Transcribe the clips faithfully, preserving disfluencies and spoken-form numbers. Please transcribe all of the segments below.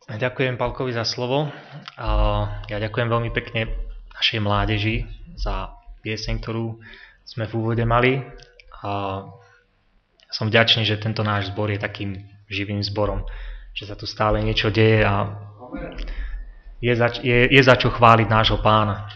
Ďakujem Pálkovi za slovo. Ja ďakujem veľmi pekne našej mládeži za pieseň, ktorú sme v úvode mali. A som vďačný, že tento náš zbor je takým živým zborom, že sa tu stále niečo deje a je za, je, je za čo chváliť nášho Pána.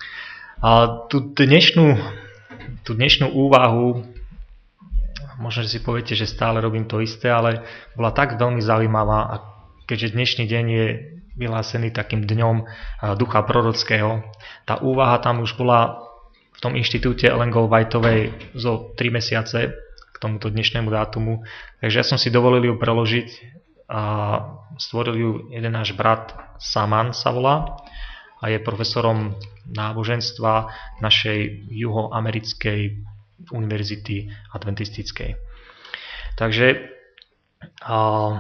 A tú dnešnú, tú dnešnú úvahu, možno, že si poviete, že stále robím to isté, ale bola tak veľmi zaujímavá a keďže dnešný deň je vyhlásený takým dňom ducha prorockého, tá úvaha tam už bola v tom inštitúte Ellen G. Whiteovej zo tri mesiace k tomuto dnešnému dátumu. Takže ja som si dovolil ju preložiť a stvoril ju jeden náš brat Saman sa volá a je profesorom náboženstva našej juhoamerickej univerzity adventistickej. Takže a,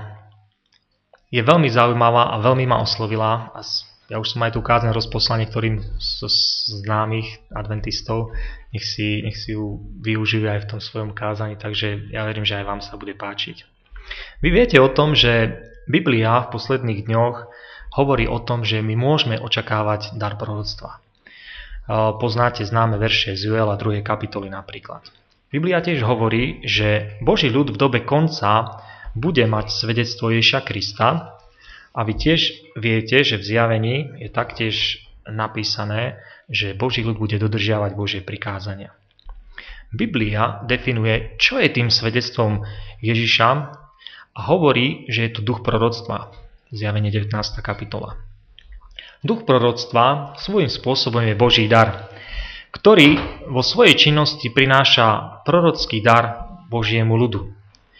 je veľmi zaujímavá a veľmi ma oslovila. A ja už som aj tú kázeň rozposlal niektorým zo známych adventistov. Nech si, nech si ju využijú aj v tom svojom kázaní, takže ja verím, že aj vám sa bude páčiť. Vy viete o tom, že Biblia v posledných dňoch hovorí o tom, že my môžeme očakávať dar proroctva. Poznáte známe verše z Joela druhej kapitoly napríklad. Biblia tiež hovorí, že Boží ľud v dobe konca bude mať svedectvo Ježiša Krista a vy tiež viete, že v Zjavení je taktiež napísané, že Boží ľud bude dodržiavať Božie prikázania. Biblia definuje, čo je tým svedectvom Ježiša a hovorí, že je to duch proroctva. Zjavenie devätnásta kapitola. Duch proroctva svojím spôsobom je Boží dar, ktorý vo svojej činnosti prináša prorocký dar Božiemu ľudu.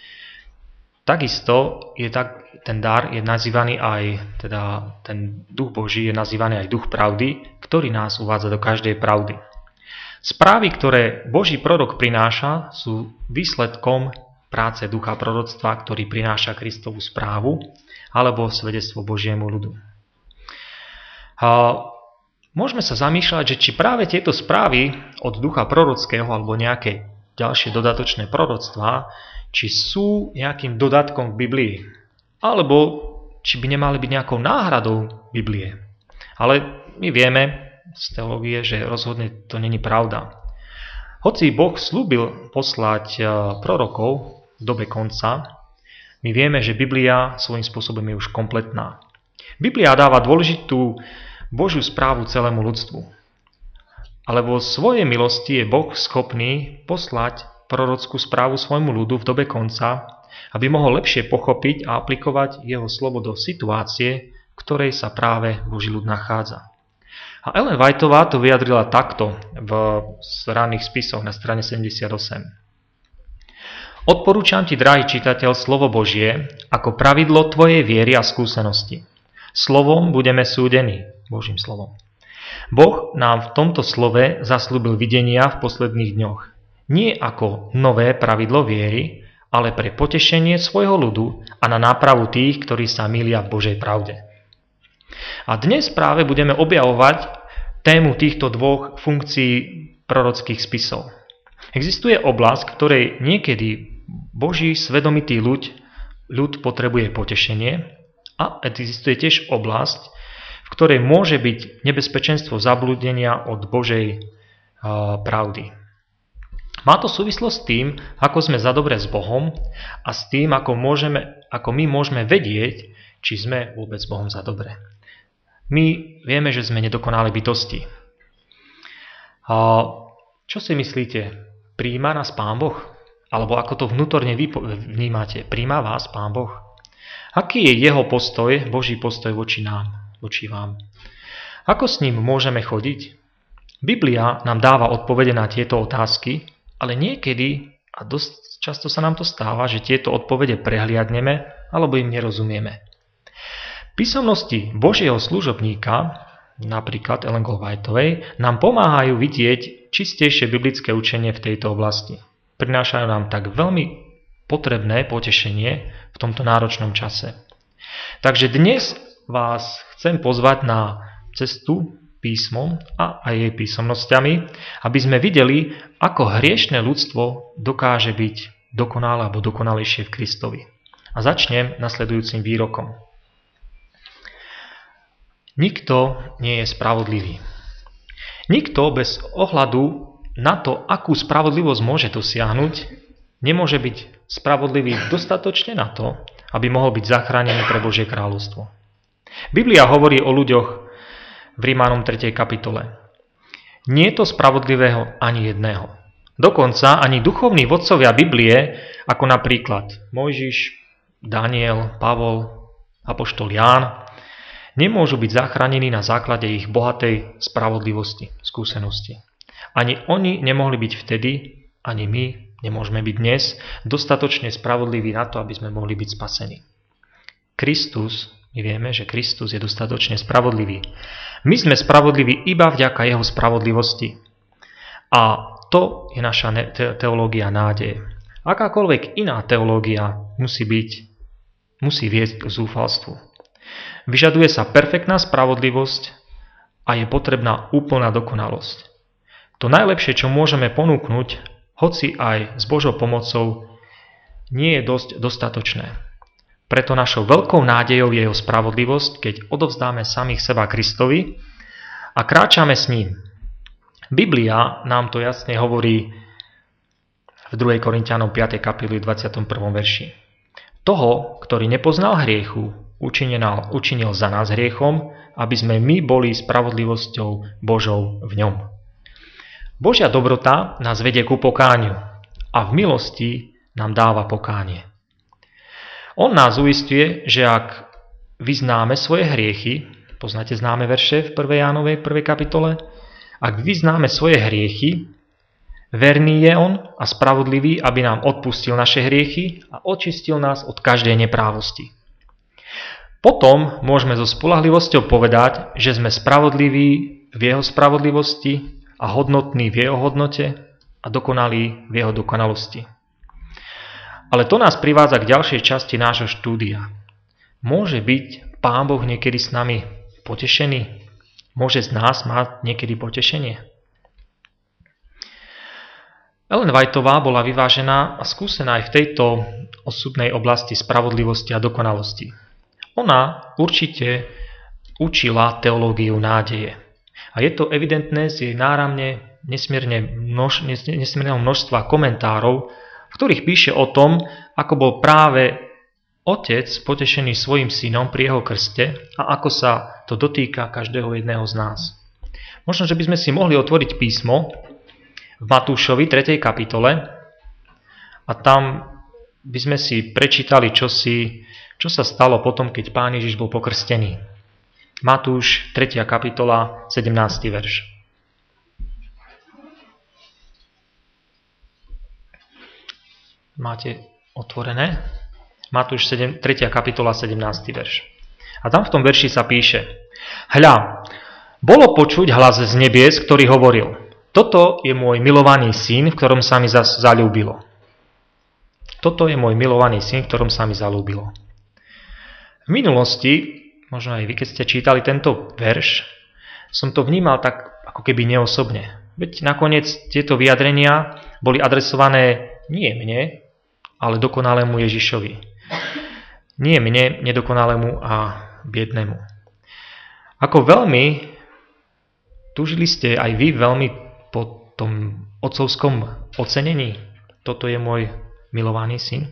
Takisto je tak, ten dar je nazývaný aj, teda ten duch Boží je nazývaný aj duch pravdy, ktorý nás uvádza do každej pravdy. Správy, ktoré Boží prorok prináša, sú výsledkom práce ducha proroctva, ktorý prináša Kristovú správu alebo svedectvo Božiemu ľudu. A môžeme sa zamýšľať, že či práve tieto správy od ducha prorockého alebo nejaké ďalšie dodatočné proroctvá, či sú nejakým dodatkom v Biblii, alebo či by nemali byť nejakou náhradou Biblie. Ale my vieme z teológie, že rozhodne to není pravda. Hoci Boh slúbil poslať prorokov v dobe konca, my vieme, že Biblia svojím spôsobom je už kompletná. Biblia dáva dôležitú Božiu správu celému ľudstvu. Ale vo svojej milosti je Boh schopný poslať prorockú správu svojmu ľudu v dobe konca, aby mohol lepšie pochopiť a aplikovať jeho slovo do situácie, v ktorej sa práve Boží ľud nachádza. A Ellen Whiteová to vyjadrila takto v ranných spisoch na strane sedemdesiatosem. Odporúčam ti, drahý čitateľ, slovo Božie ako pravidlo tvojej viery a skúsenosti. Slovom budeme súdení, Božím slovom. Boh nám v tomto slove zasľúbil videnia v posledných dňoch. Nie ako nové pravidlo viery, ale pre potešenie svojho ľudu a na nápravu tých, ktorí sa mýlia v Božej pravde. A dnes práve budeme objavovať tému týchto dvoch funkcií prorockých spisov. Existuje oblasť, ktorej niekedy Boží svedomitý ľud, ľud potrebuje potešenie a existuje tiež oblasť, v ktorej môže byť nebezpečenstvo zablúdenia od Božej uh, pravdy. Má to súvislosť s tým, ako sme za dobre s Bohom a s tým, ako, môžeme, ako my môžeme vedieť, či sme vôbec s Bohom za dobre. My vieme, že sme nedokonalé bytosti. A čo si myslíte? Prijíma nás Pán Boh? Alebo ako to vnútorne vy vnímate? Prijíma vás Pán Boh? Aký je jeho postoj, Boží postoj voči nám, voči vám? Ako s ním môžeme chodiť? Biblia nám dáva odpovede na tieto otázky, ale niekedy, a dosť často sa nám to stáva, že tieto odpovede prehliadneme alebo im nerozumieme. Písomnosti Božieho služobníka, napríklad Ellen G. Whiteovej, nám pomáhajú vidieť čistejšie biblické učenie v tejto oblasti. Prinášajú nám tak veľmi potrebné potešenie v tomto náročnom čase. Takže dnes vás chcem pozvať na cestu písmom a aj jej písomnosťami, aby sme videli, ako hriešne ľudstvo dokáže byť dokonalé alebo dokonalejšie v Kristovi. A začnem nasledujúcim výrokom. Nikto nie je spravodlivý. Nikto bez ohľadu na to, akú spravodlivosť môže dosiahnuť, nemôže byť spravodlivý dostatočne na to, aby mohol byť zachránený pre Božie kráľovstvo. Biblia hovorí o ľuďoch v Rímanom tretej kapitole. Nie je to spravodlivého ani jedného. Dokonca ani duchovní vodcovia Biblie, ako napríklad Mojžiš, Daniel, Pavol, apoštol Ján, nemôžu byť zachránení na základe ich bohatej spravodlivosti, skúsenosti. Ani oni nemohli byť vtedy, ani my nemôžeme byť dnes dostatočne spravodliví na to, aby sme mohli byť spasení. Kristus, my vieme, že Kristus je dostatočne spravodlivý. My sme spravodliví iba vďaka jeho spravodlivosti. A to je naša teológia nádeje. Akákoľvek iná teológia musí byť, musí viesť k zúfalstvu. Vyžaduje sa perfektná spravodlivosť a je potrebná úplná dokonalosť. To najlepšie, čo môžeme ponúknuť, hoci aj s Božou pomocou, nie je dosť dostatočné. Preto našou veľkou nádejou je jeho spravodlivosť, keď odovzdáme samých seba Kristovi a kráčame s ním. Biblia nám to jasne hovorí v druhej Korinťanom piatej kapitole dvadsiatom prvom verši. Toho, ktorý nepoznal hriechu, učinil, učinil za nás hriechom, aby sme my boli spravodlivosťou Božou v ňom. Božia dobrota nás vedie ku pokániu a v milosti nám dáva pokánie. On nás uisťuje, že ak vyznáme svoje hriechy, poznáte známe verše v prvej Jánovej prvej kapitole, ak vyznáme svoje hriechy, verný je on a spravodlivý, aby nám odpustil naše hriechy a očistil nás od každej neprávosti. Potom môžeme so spoľahlivosťou povedať, že sme spravodliví v jeho spravodlivosti a hodnotní v jeho hodnote a dokonalí v jeho dokonalosti. Ale to nás privádza k ďalšej časti nášho štúdia. Môže byť Pán Boh niekedy s nami potešený? Môže z nás mať niekedy potešenie? Ellen Whiteová bola vyvážená a skúsená aj v tejto osudnej oblasti spravodlivosti a dokonalosti. Ona určite učila teológiu nádeje. A je to evidentné z jej náramne nesmierne množ, nesmierneho množstva komentárov, v ktorých píše o tom, ako bol práve otec potešený svojim synom pri jeho krste a ako sa to dotýka každého jedného z nás. Možno, že by sme si mohli otvoriť písmo v Matúšovi tretej kapitole a tam by sme si prečítali čosi, čo sa stalo potom, keď Pán Ježiš bol pokrstený. Matúš tretia kapitola, sedemnásty verš. Máte otvorené? Matúš tretia kapitola, sedemnásty verš. A tam v tom verši sa píše: Hľa, bolo počuť hlas z nebies, ktorý hovoril: Toto je môj milovaný syn, v ktorom sa mi zaľúbilo. Toto je môj milovaný syn, v ktorom sa mi zaľúbilo. V minulosti, možno aj vy, keď ste čítali tento verš, som to vnímal tak ako keby neosobne. Veď nakoniec tieto vyjadrenia boli adresované nie mne, ale dokonalému Ježišovi. Nie mne, nedokonalému a biednému. Ako veľmi túžili ste aj vy veľmi po tom otcovskom ocenení. Toto je môj milovaný syn.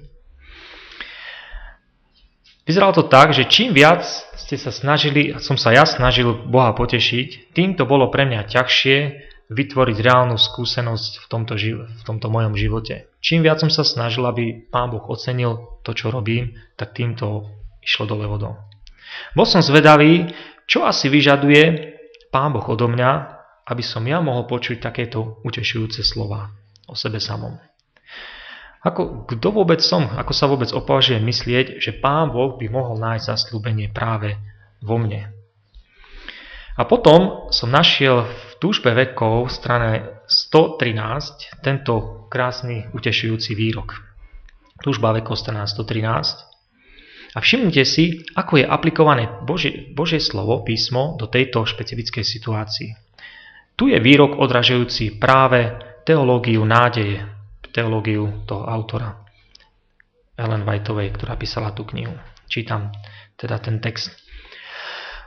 Vyzeralo to tak, že čím viac ste sa snažili, som sa ja snažil Boha potešiť, tým to bolo pre mňa ťažšie vytvoriť reálnu skúsenosť v tomto, v tomto mojom živote. Čím viac som sa snažil, aby Pán Boh ocenil to, čo robím, tak tým to išlo dole vodou. Bol som zvedavý, čo asi vyžaduje Pán Boh odo mňa, aby som ja mohol počuť takéto utešujúce slova o sebe samom. Ako, kto vôbec som, ako sa vôbec opovažujem myslieť, že Pán Boh by mohol nájsť zasľúbenie práve vo mne. A potom som našiel v túžbe vekov v strane sto trinásť tento krásny utešujúci výrok. Túžba vekov strana sto trinásť. A všimnite si, ako je aplikované Božie, Božie slovo, písmo, do tejto špecifickej situácii. Tu je výrok odražujúci práve teológiu nádeje, teológiu toho autora Ellen Whiteovej, ktorá písala tú knihu. Čítam teda ten text.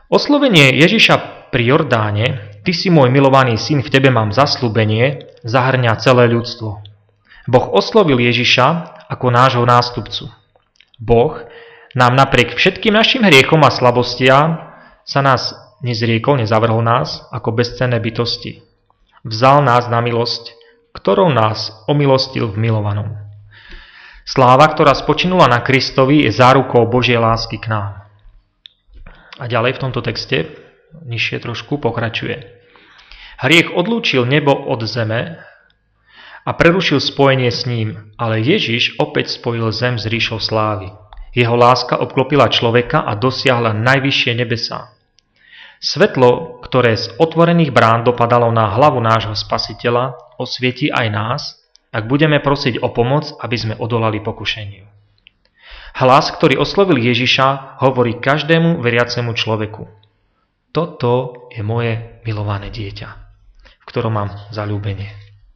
Oslovenie Ježiša pri Jordáne, ty si môj milovaný syn, v tebe mám zasľúbenie, zahrňa celé ľudstvo. Boh oslovil Ježiša ako nášho nástupcu. Boh nám napriek všetkým našim hriechom a slabostiam sa nás nezriekol, nezavrhol nás ako bezcenné bytosti. Vzal nás na milosť, ktorou nás omilostil v milovanom. Sláva, ktorá spočinula na Kristovi, je zárukou Božej lásky k nám. A ďalej v tomto texte, nižšie trošku, pokračuje. Hriech odlúčil nebo od zeme a prerušil spojenie s ním, ale Ježiš opäť spojil zem s ríšou slávy. Jeho láska obklopila človeka a dosiahla najvyššie nebesá. Svetlo, ktoré z otvorených brán dopadalo na hlavu nášho Spasiteľa, osvietí aj nás, ak budeme prosiť o pomoc, aby sme odolali pokušeniu. Hlas, ktorý oslovil Ježiša, hovorí každému veriacemu človeku. Toto je moje milované dieťa, v ktorom mám zaľúbenie.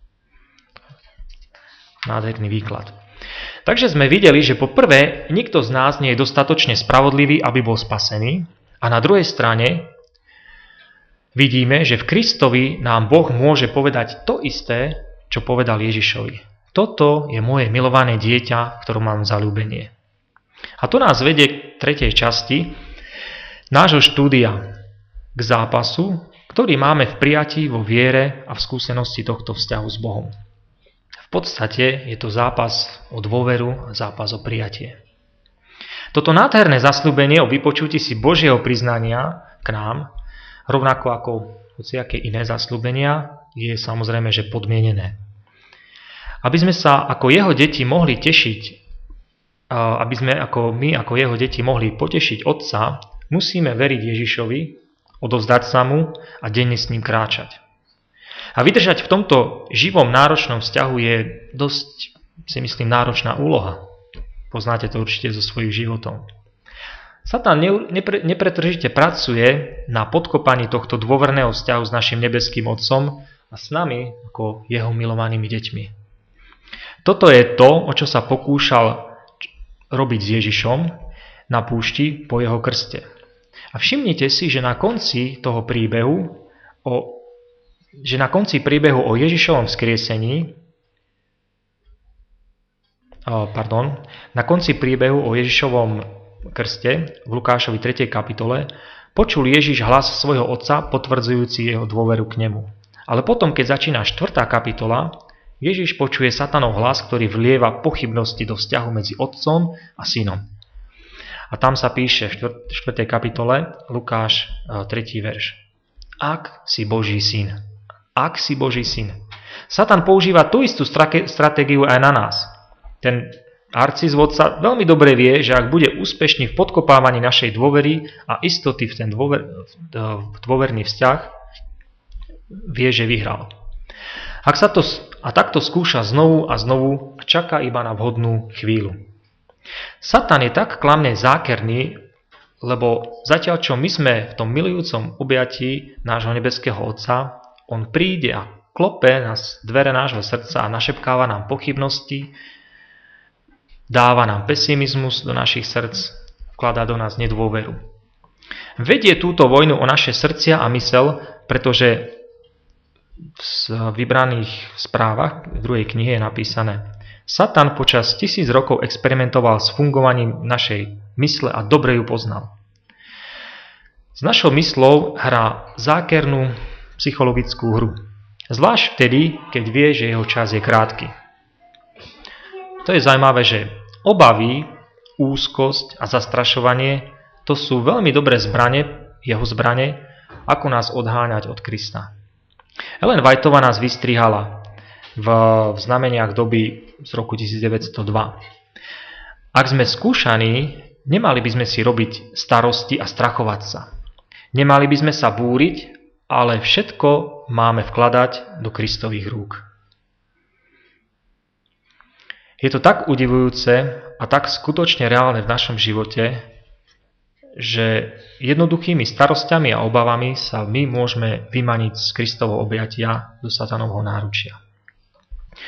Nádherný výklad. Takže sme videli, že po prvé, nikto z nás nie je dostatočne spravodlivý, aby bol spasený, a na druhej strane vidíme, že v Kristovi nám Boh môže povedať to isté, čo povedal Ježišovi. Toto je moje milované dieťa, v ktorom mám zaľúbenie. A to nás vedie k tretej časti nášho štúdia, k zápasu, ktorý máme v prijatí, vo viere a v skúsenosti tohto vzťahu s Bohom. V podstate je to zápas o dôveru, zápas o prijatie. Toto nádherné zasľúbenie o vypočutí si Božieho priznania k nám, rovnako ako hociaké iné zasľúbenia, je samozrejme, že podmienené. Aby sme sa ako jeho deti mohli tešiť, aby sme ako my, ako jeho deti mohli potešiť Otca, musíme veriť Ježišovi, odovzdať sa mu a denne s ním kráčať. A vydržať v tomto živom, náročnom vzťahu je dosť, si myslím, náročná úloha. Poznáte to určite zo svojich životov. Satan nepre, nepretržite pracuje na podkopaní tohto dôverného vzťahu s našim nebeským Otcom a s nami ako jeho milovanými deťmi. Toto je to, o čo sa pokúšal robiť s Ježišom na púšti po jeho krste. A všimnite si, že na konci toho príbehu, o, že na konci príbehu o Ježišovom vzkriesení, o, pardon, na konci príbehu o Ježišovom krste v Lukášovi tretej kapitole počul Ježiš hlas svojho Otca potvrdzujúci jeho dôveru k nemu. Ale potom, keď začína štvrtá kapitola, Ježiš počuje Satanov hlas, ktorý vlieva pochybnosti do vzťahu medzi Otcom a Synom. A tam sa píše v štvrtej kapitole Lukáš tretí verš. Ak si Boží syn. Ak si Boží syn. Satan používa tú istú stratégiu aj na nás. Ten arcizvodca veľmi dobre vie, že ak bude úspešný v podkopávaní našej dôvery a istoty v ten dôver, v dôverný vzťah, vie, že vyhral. Ak sa to a takto skúša znovu a znovu a čaká iba na vhodnú chvíľu. Satan je tak klamne zákerný, lebo zatiaľ čo my sme v tom milujúcom objatí nášho nebeského Otca, on príde a klope na dvere nášho srdca a našepkáva nám pochybnosti, dáva nám pesimizmus do našich srdc, vkladá do nás nedôveru. Vedie túto vojnu o naše srdcia a mysel, pretože v vybraných správach v druhej knihe je napísané: Satan počas tisíc rokov experimentoval s fungovaním našej mysle a dobre ju poznal. S našou myslou hrá zákernú psychologickú hru. Zvlášť vtedy, keď vie, že jeho čas je krátky. To je zaujímavé, že obavy, úzkosť a zastrašovanie to sú veľmi dobré zbrane, jeho zbrane, ako nás odháňať od Krista. Ellen Whiteová nás vystrihala v, v znameniach doby z roku devätnásťstodva. Ak sme skúšaní, nemali by sme si robiť starosti a strachovať sa. Nemali by sme sa búriť, ale všetko máme vkladať do Kristových rúk. Je to tak udivujúce a tak skutočne reálne v našom živote, že jednoduchými starosťami a obavami sa my môžeme vymaniť z Kristovho objatia do Satanovho náručia.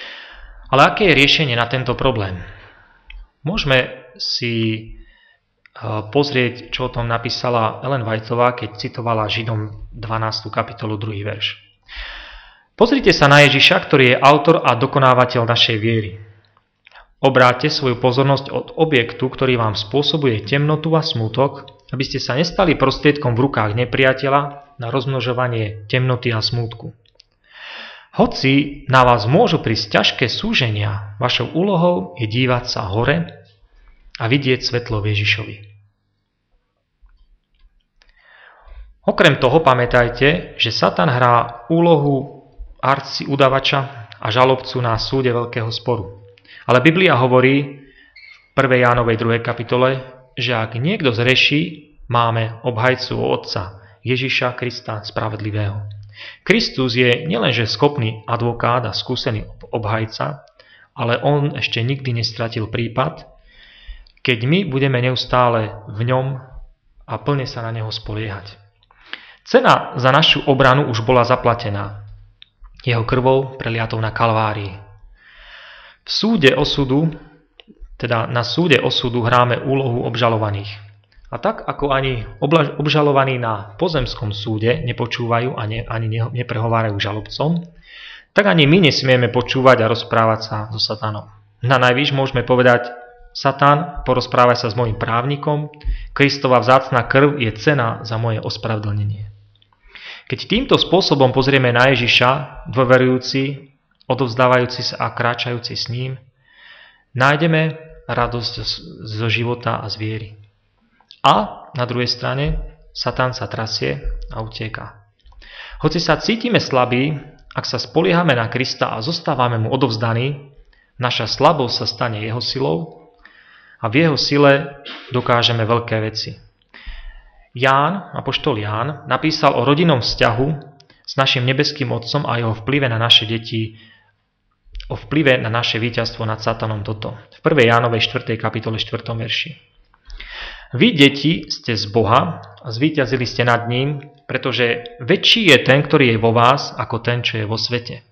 Ale aké je riešenie na tento problém? Môžeme si pozrieť, čo o tom napísala Ellen Whiteová, keď citovala Židom dvanástu kapitolu druhý verš. Pozrite sa na Ježiša, ktorý je autor a dokonávateľ našej viery. Obráťte svoju pozornosť od objektu, ktorý vám spôsobuje temnotu a smútok, aby ste sa nestali prostriedkom v rukách nepriateľa na rozmnožovanie temnoty a smútku. Hoci na vás môžu prísť ťažké súženia, vašou úlohou je dívať sa hore a vidieť svetlo v Ježišovi. Okrem toho pamätajte, že Satan hrá úlohu arci udavača a žalobcu na súde veľkého sporu. Ale Biblia hovorí v prvej Jánovej druhej kapitole, že ak niekto zreší, máme obhajcu Otca, Ježiša Krista spravedlivého. Kristus je nielenže schopný advokát a skúsený obhajca, ale on ešte nikdy nestratil prípad, keď my budeme neustále v ňom a plne sa na neho spoliehať. Cena za našu obranu už bola zaplatená. Jeho krvou preliatou na Kalvárii. V súde osudu, teda na súde osudu hráme úlohu obžalovaných. A tak ako ani obžalovaní na pozemskom súde nepočúvajú a ne, ani neprehovárajú žalobcom, tak ani my nesmieme počúvať a rozprávať sa so satanom. Na najvýš môžeme povedať: Satan, porozprávaj sa s mojim právnikom, Kristova vzácna krv je cena za moje ospravedlnenie. Keď týmto spôsobom pozrieme na Ježiša, dôverujúci, odovzdávajúci sa a kráčajúci s ním, nájdeme radosť zo života a z viery. A na druhej strane Satan sa trasie a utieka. Hoci sa cítime slabí, ak sa spoliehame na Krista a zostávame mu odovzdaní, naša slabosť sa stane jeho silou a v jeho sile dokážeme veľké veci. Ján, apoštol Ján, napísal o rodinnom vzťahu s našim nebeským Otcom a jeho vplyve na naše deti, o vplyve na naše víťazstvo nad Satanom toto. V prvej Jánovej štvrtej kapitole štvrtom verši. Vy, deti, ste z Boha a zvíťazili ste nad ním, pretože väčší je ten, ktorý je vo vás, ako ten, čo je vo svete.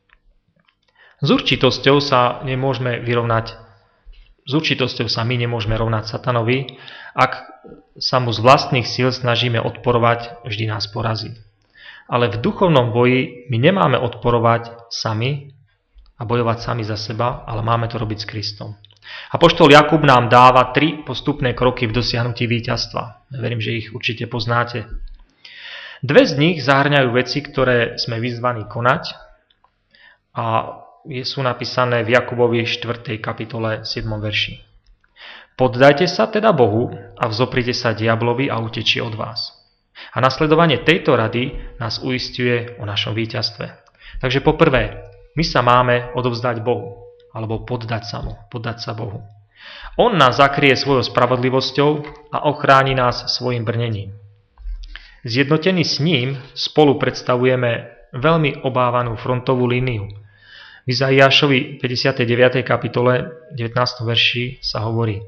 S určitosťou sa nemôžeme vyrovnať S určitosťou sa my nemôžeme rovnať Satanovi, ak sa mu z vlastných síl snažíme odporovať, vždy nás porazí. Ale v duchovnom boji my nemáme odporovať sami a bojovať sami za seba, ale máme to robiť s Kristom. Apoštol Jakub nám dáva tri postupné kroky v dosiahnutí víťazstva. Verím, že ich určite poznáte. Dve z nich zahŕňajú veci, ktoré sme vyzvaní konať a sú napísané v Jakubovi štvrtej kapitole siedmom verši. Poddajte sa teda Bohu a vzoprite sa diablovi a utečí od vás. A nasledovanie tejto rady nás uisťuje o našom víťazstve. Takže poprvé, my sa máme odovzdať Bohu, alebo poddať sa mu, poddať sa Bohu. On nás zakrie svojou spravodlivosťou a ochráni nás svojim brnením. Zjednotení s ním spolu predstavujeme veľmi obávanú frontovú líniu. V Izaiášovi päťdesiatej deviatej kapitole devätnástom verši sa hovorí: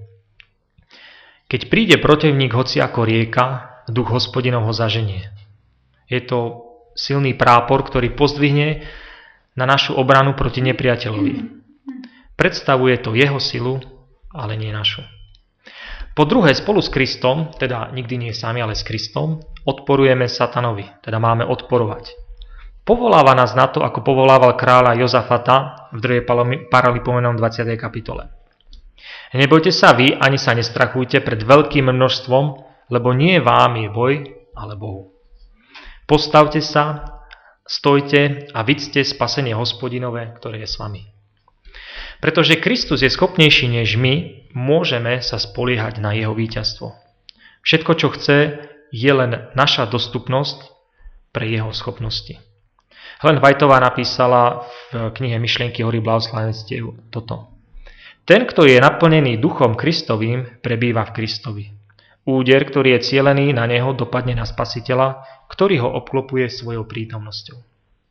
Keď príde protivník hoci ako rieka, duch Hospodinov ho zaženie. Je to silný prápor, ktorý pozdvihne na našu obranu proti nepriateľovi. Predstavuje to jeho silu, ale nie našu. Po druhé, spolu s Kristom, teda nikdy nie sami, ale s Kristom, odporujeme Satanovi, teda máme odporovať. Povoláva nás na to, ako povolával kráľa Jozafata v druhej Paralipomenom dvadsiatej kapitole. Nebojte sa vy, ani sa nestrachujte pred veľkým množstvom, lebo nie vám je boj, ale Bohu. Postavte sa, stojte a vidzte spasenie Hospodinové, ktoré je s vami. Pretože Kristus je schopnejší než my, môžeme sa spoliehať na jeho víťazstvo. Všetko, čo chce, je len naša dostupnosť pre jeho schopnosti. Ellen Whiteová napísala v knihe Myšlienky hory blahoslávenstiev toto. Ten, kto je naplnený duchom Kristovým, prebýva v Kristovi. Úder, ktorý je cielený na neho, dopadne na Spasiteľa, ktorý ho obklopuje svojou prítomnosťou.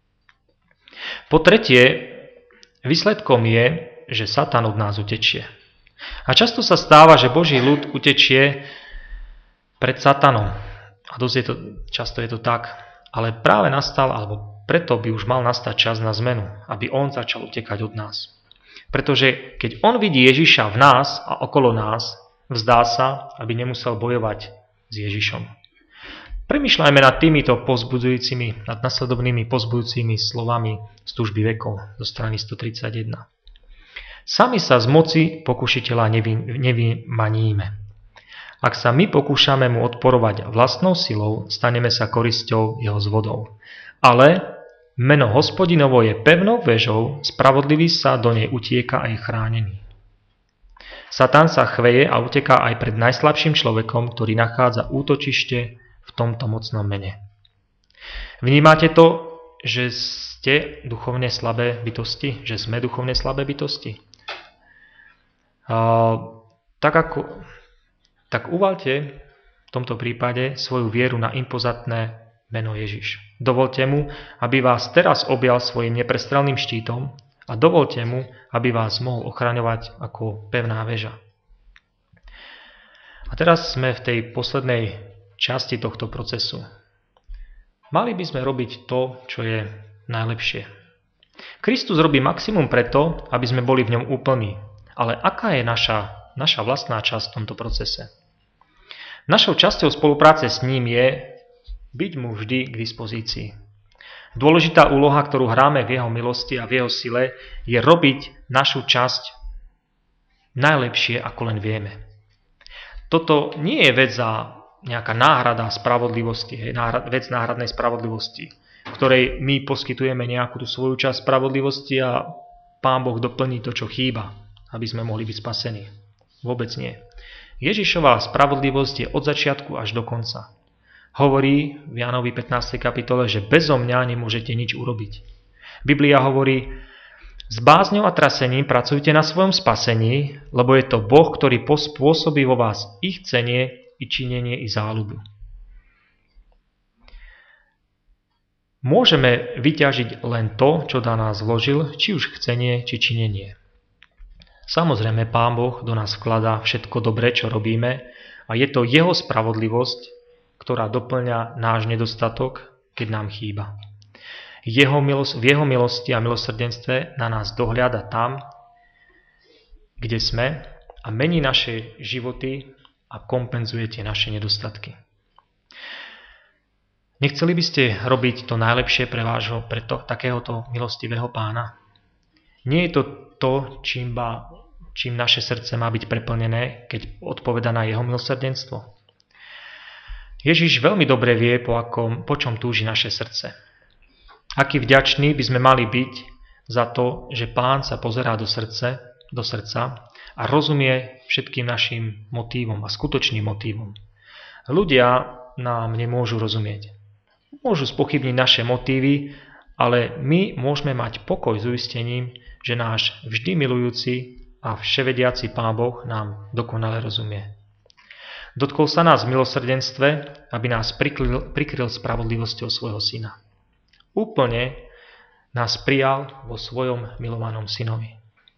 Po tretie, výsledkom je, že Satan od nás utečie. A často sa stáva, že Boží ľud utečie pred Satanom. A dosť je to, často je to tak. Ale práve nastal, alebo preto by už mal nastať čas na zmenu, aby on začal utekať od nás. Pretože keď on vidí Ježiša v nás a okolo nás, Vzdá sa, aby nemusel bojovať s Ježišom. Premýšľajme nad týmito pozbudzujúcimi, nad nasledovnými pozbudzujúcimi slovami z Túžby vekov zo strany stotridsaťjeden. Sami sa z moci pokušiteľa nevy, nevymaníme. Ak sa my pokúšame mu odporovať vlastnou silou, staneme sa korisťou jeho zvodov. Ale meno Hospodinovo je pevnou vežou, spravodlivý sa do nej utieka a je chránený. Satan sa chveje a uteká aj pred najslabším človekom, ktorý nachádza útočište v tomto mocnom mene. Vnímate to, že ste duchovne slabé bytosti? Že sme duchovne slabé bytosti? Uh, tak, ako, tak uvalte v tomto prípade svoju vieru na impozantné meno Ježiš. Dovolte mu, aby vás teraz objal svojim neprestrelným štítom a dovolte mu, aby vás mohol ochraňovať ako pevná väža. A teraz sme v tej poslednej časti tohto procesu. Mali by sme robiť to, čo je najlepšie. Kristus robí maximum preto, aby sme boli v ňom úplní. Ale aká je naša, naša vlastná časť v tomto procese? Našou časťou spolupráce s ním je byť mu vždy k dispozícii. Dôležitá úloha, ktorú hráme v jeho milosti a v jeho sile, je robiť našu časť najlepšie, ako len vieme. Toto nie je vec za nejaká náhrada spravodlivosti, hej, náhrad, vec náhradnej spravodlivosti, v ktorej my poskytujeme nejakú tú svoju časť spravodlivosti a Pán Boh doplní to, čo chýba, aby sme mohli byť spasení. Vôbec nie. Ježišová spravodlivosť je od začiatku až do konca. Hovorí v Jánovi pätnástej kapitole, že bezo mňa nemôžete nič urobiť. Biblia hovorí, s bázňou a trasením pracujte na svojom spasení, lebo je to Boh, ktorý spôsobí vo vás ich chcenie, i činenie, i záľubu. Môžeme vyťažiť len to, čo do nás vložil, či už chcenie, či činenie. Samozrejme, Pán Boh do nás vkladá všetko dobré, čo robíme, a je to jeho spravodlivosť, ktorá doplňa náš nedostatok, keď nám chýba. Jeho milosť, v jeho milosti a milosrdenstve na nás dohliada tam, kde sme, a mení naše životy a kompenzuje tie naše nedostatky. Nechceli by ste robiť to najlepšie pre vášho, pre to, takéhoto milostivého Pána? Nie je to to, čím, ba, čím naše srdce má byť preplnené, keď odpoveda na jeho milosrdenstvo? Ježiš veľmi dobre vie, po, akom, po čom túži naše srdce. Aký vďační by sme mali byť za to, že Pán sa pozerá do, srdce, do srdca a rozumie všetkým našim motívom a skutočným motívom. Ľudia nám nemôžu rozumieť. Môžu spochybniť naše motívy, ale my môžeme mať pokoj s uistením, že náš vždy milujúci a vševediaci Pán Boh nám dokonale rozumie. Dotkol sa nás v milosrdenstve, aby nás prikryl, prikryl spravodlivosťou svojho syna. Úplne nás prijal vo svojom milovanom synovi.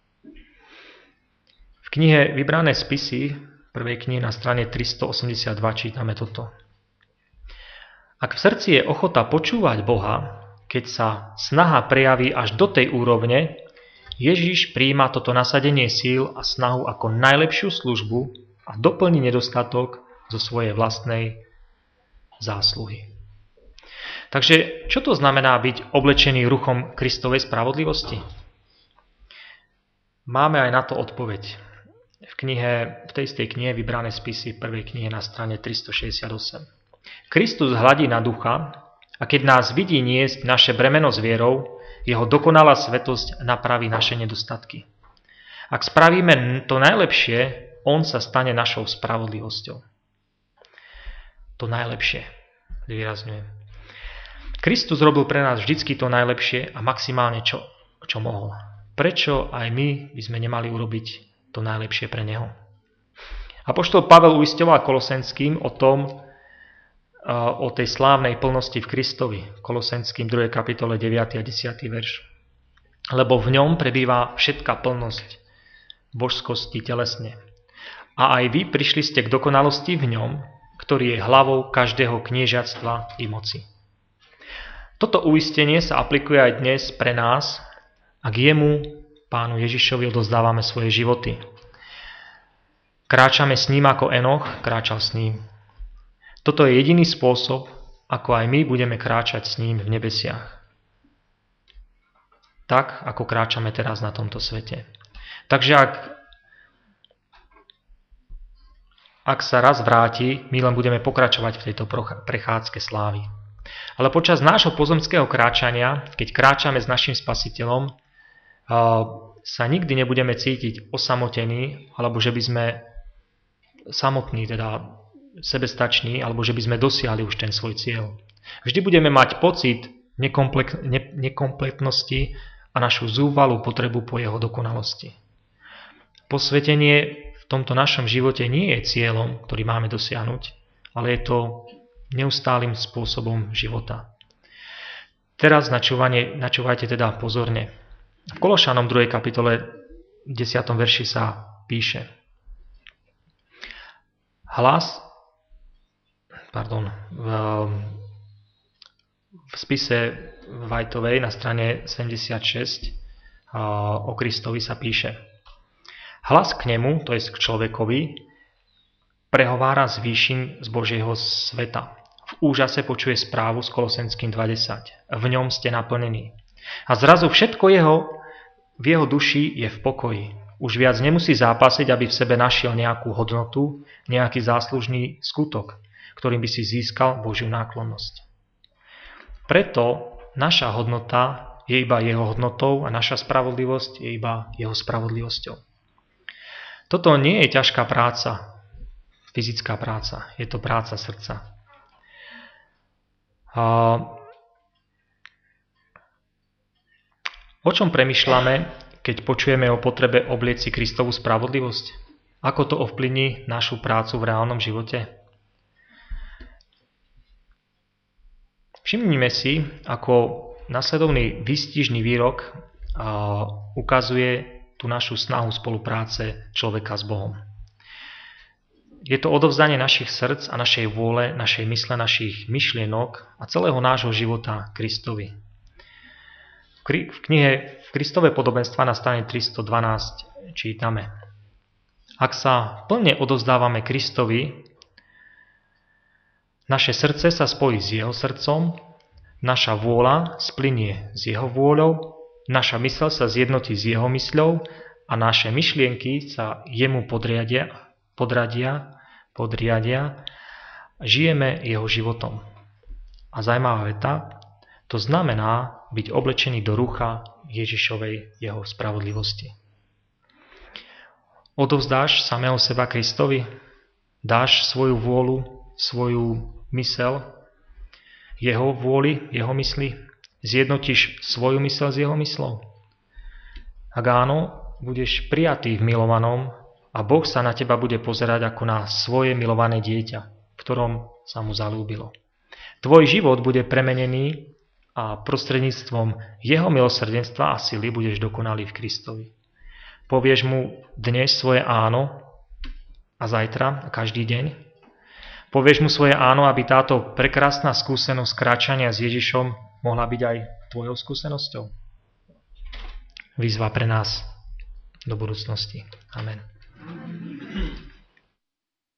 V knihe Vybrané spisy, prvej knihe na strane tristoosemdesiatdva čítame toto. Ak v srdci je ochota počúvať Boha, keď sa snaha prejaví až do tej úrovne, Ježiš prijíma toto nasadenie síl a snahu ako najlepšiu službu a doplní nedostatok zo svojej vlastnej zásluhy. Takže čo to znamená byť oblečený ruchom Kristovej spravodlivosti? Máme aj na to odpoveď. V, knihe, v tej istej knihe Vybrané spisy, prvej knihe na strane tristošesťdesiatosem. Kristus hladí na ducha a keď nás vidí niesť naše bremeno s vierou, jeho dokonalá svetosť napraví naše nedostatky. Ak spravíme to najlepšie, on sa stane našou spravodlivosťou. To najlepšie, vyrazňujem. Kristus robil pre nás vždycky to najlepšie a maximálne čo, čo mohol. Prečo aj my by sme nemali urobiť to najlepšie pre neho? Apoštol Pavel uisťoval Kolosenským o tom, o tej slávnej plnosti v Kristovi, Kolosenským druhej kapitole deviaty a desiaty verš. Lebo v ňom prebýva všetká plnosť božskosti telesne. A aj vy prišli ste k dokonalosti v ňom, ktorý je hlavou každého kniežatstva i moci. Toto uistenie sa aplikuje aj dnes pre nás, ak jemu, Pánu Ježišovi, odozdávame svoje životy. Kráčame s ním ako Enoch kráčal s ním. Toto je jediný spôsob, ako aj my budeme kráčať s ním v nebesiach. Tak, ako kráčame teraz na tomto svete. Takže ak, ak sa raz vráti, my len budeme pokračovať v tejto prechádzke slávy. Ale počas nášho pozemského kráčania, keď kráčame s našim Spasiteľom, sa nikdy nebudeme cítiť osamotení, alebo že by sme samotní, teda sebestační, alebo že by sme dosiahli už ten svoj cieľ. Vždy budeme mať pocit nekomplek- ne- nekompletnosti a našu zúvalú potrebu po jeho dokonalosti. Posvetenie v tomto našom živote nie je cieľom, ktorý máme dosiahnuť, ale je to neustálým spôsobom života. Teraz načúvanie, načúvajte teda pozorne. V Kološanom druhej kapitole desiatom verši sa píše: Hlas Pardon, v, v spise Whiteovej na strane sedemdesiatšesť o Kristovi sa píše: Hlas k nemu, to je k človekovi, prehovára z výšin z Božieho sveta. V úžase počuje správu s Kolosenským dva desať. V ňom ste naplnení. A zrazu všetko jeho, v jeho duši je v pokoji. Už viac nemusí zápasiť, aby v sebe našiel nejakú hodnotu, nejaký záslužný skutok, ktorým by si získal Božiu náklonnosť. Preto naša hodnota je iba jeho hodnotou a naša spravodlivosť je iba jeho spravodlivosťou. Toto nie je ťažká práca, fyzická práca, je to práca srdca. A o čom premýšľame, keď počujeme o potrebe oblieť si Kristovú spravodlivosť? Ako to ovplyvní našu prácu v reálnom živote? Všimnime si, ako nasledovný výstižný výrok ukazuje tú našu snahu spolupráce človeka s Bohom. Je to odovzdanie našich srdc a našej vôle, našej mysle, našich myšlienok a celého nášho života Kristovi. V knihe v Kristove podobenstva na strane tristodvanásť čítame: Ak sa plne odovzdávame Kristovi, naše srdce sa spojí s jeho srdcom, naša vôľa splynie s jeho vôľou, naša mysľ sa zjednotí s jeho mysľou a naše myšlienky sa jemu podriadia, podradia, podriadia, žijeme jeho životom. A zaujímavá veta, to znamená byť oblečený do rucha Ježišovej jeho spravodlivosti. Odovzdáš samého seba Kristovi? Dáš svoju vôľu, svoju mysel jeho vôli, jeho mysli? Zjednotíš svoju mysel s jeho myslou? Ak áno, budeš prijatý v milovanom a Boh sa na teba bude pozerať ako na svoje milované dieťa, v ktorom sa mu zalúbilo. Tvoj život bude premenený a prostredníctvom jeho milosrdenstva a sily budeš dokonalý v Kristovi. Povieš mu dnes svoje áno a zajtra a každý deň? Povieš mu svoje áno, aby táto prekrásna skúsenosť kráčania s Ježišom mohla byť aj tvojou skúsenosťou? Výzva pre nás do budúcnosti. Amen.